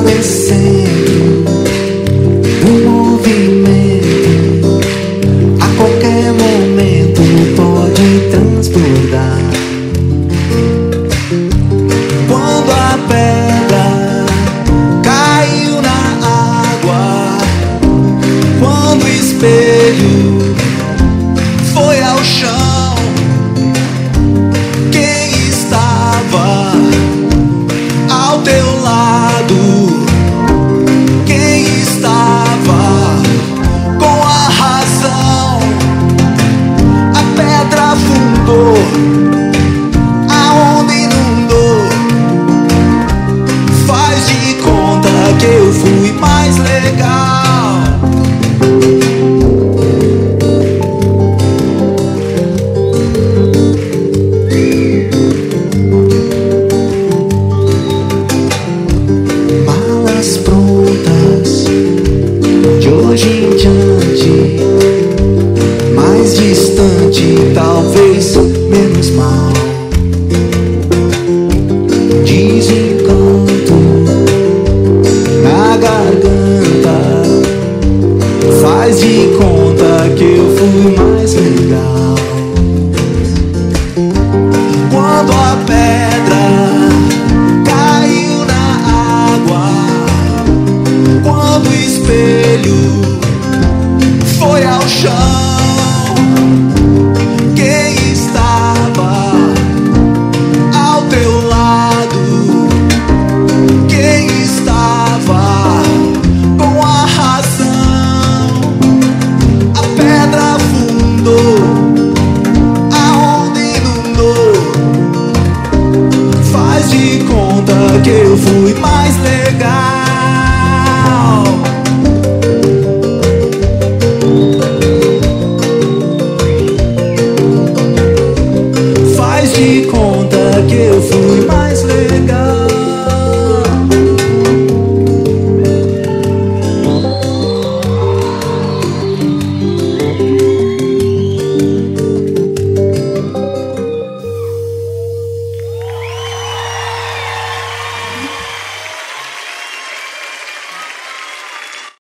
centro do movimento, a qualquer momento pode transbordar. Quando a pedra caiu na água, quando o espelho foi ao chão, quem estava ao teu lado? Quem estava com a razão? A pedra afundou, a onda inundou. Faz de conta que eu fui mais legal. Malas prontas, de hoje em diante, mais distante, talvez menos mal. Desencanto na garganta, faz de conta que eu fui mais legal. Quando a pedra caiu na água, quando o espelho foi ao chão, quem estava ao teu lado? Quem estava com a razão? A pedra afundou, a onda inundou. Faz de conta que eu fui mais